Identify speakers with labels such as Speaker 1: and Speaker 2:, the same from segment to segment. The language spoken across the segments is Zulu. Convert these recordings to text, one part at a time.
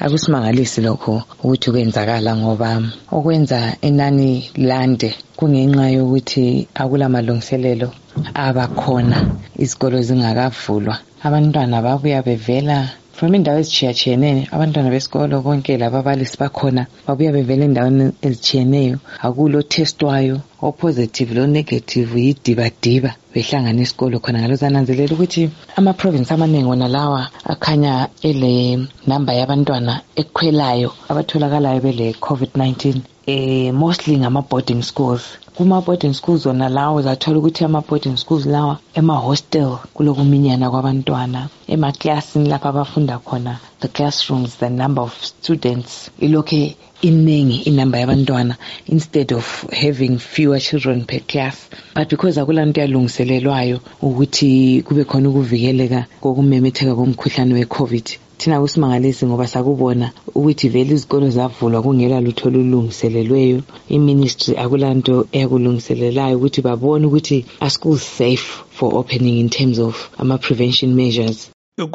Speaker 1: akusimangalisi lokho ukuthi kwenzakala ngoba okwenza inani lande kungenxa yokuthi akula malungiselelo abakhona izikolo zingakavulwa. Abantwana babuya bevela from indawo ezitshiyatshiyeneyo, abantwana besikolo bonke lababalisi bakhona babuya bevela endaweni ezitshiyeneyo. Akulo testwayo o-positive lo-negative yidibadiba behlangana esikolo khona. Ngalo zananzelela ukuthi ama-province amaningi wona lawa akhanya ele number yabantwana ekhwelayo abatholakalayo bele COVID-19 mostly ngama-boarding schools. Kuma-boarding schools wona lawo zathola ukuthi ama-boarding schools lawa ema-hostel kulokuminyana kwabantwana. Emaklasini lapha abafunda khona, the classrooms, the number of students ilokhe iningi inamba yabantwana instead of having fewer children per class. But because akulanto yalungiselelwayo ukuthi kube khona ukuvikeleka kokumemetheka komkhuhlane we-COVID, thina kusimangalisi ngoba sakubona ukuthi vele izikolo zavulwa kungela lutho olulungiselelweyo. I-ministry akulanto eyakulungiselelayo ukuthi babone ukuthi are schools safe for opening in terms of ama-prevention measures.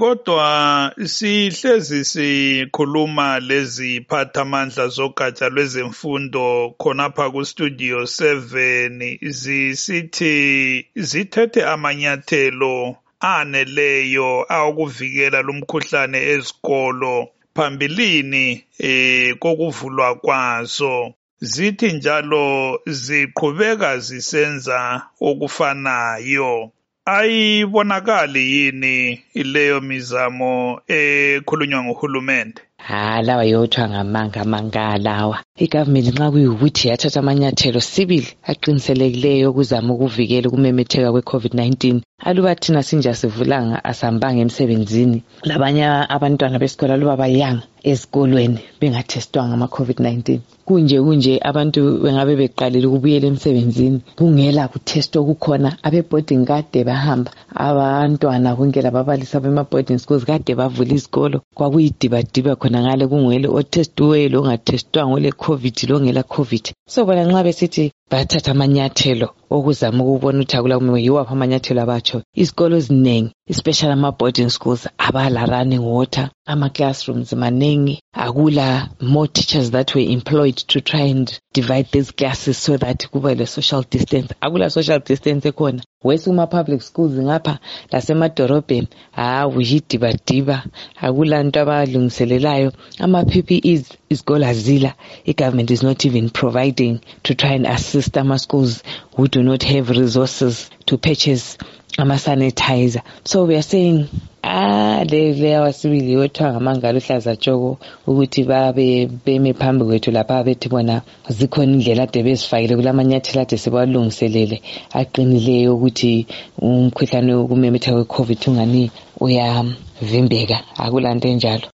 Speaker 2: Kodwa sihlezi sikhuluma lezi phathamandla zogatsha lwezemfundo khonapha ku-Studio 7 zisithi zithethe amanyathelo aneleyo akuvikela lumkhuhlane ezikolo phambilini kokuvulwa kwazo. Zithi njalo ziqhubeka zisenza okufanayo. Ayibonakali yini ileyo mizamo ekhulunywa nguhulumende?
Speaker 1: Lawa yothiwa ngamanga lawa. I-government nxa kuyukuthi yathatha amanyathelo sibili aqinisekileyo ukuzama ukuvikela ukumemetheka kwe-COVID-19, aluba thina sinja sivulanga asambanga emsebenzini, labanye abantwana besikolo aluba bayanga esikolweni bengathestwanga ama-COVID-19. Kunje abantu bengabe beqalile ukubuyela emsebenzini kungela kuthestwa kukhona. Abe-boarding kade bahamba, abantwana konke lababalisi abema-boarding schools kade bavula izikolo. Kwakuyidibadiba khona ngale kungwele othestiweyo longathestwanga ole COVID longela COVID. So bona nxa besithi bathatha amanyathelo okuzama ukubona ukuthi akula yiwaphi amanyathelo abatsho. Izikolo eziningi especially ama-boarding schools abala running water, ama-classrooms maningi, akula more teachers that were employed to try and divide these classes so that kuba le social distance. Akula social distance ekhona. Wesuma public schools ngapha lasemadorobheni uyidibadiba, akula nto abalungiselelayo. Ama-PPEs izikolo azila. I-government is not even providing to try and assist ama-schools who do not have resources to purchase ama-sanitizer. So we are saying le awasibili yothiwa ngamanga aluhlaza tshoko ukuthi babe beme phambi kwethu lapha bethi bona zikhona indlela ade bezifakile kulamanyathelo ade sebawalungiselele aqinileyo ukuthi umkhuhlane wokumemetheka kwe-COVID ungani uyavimbeka. Akulanto enjalo.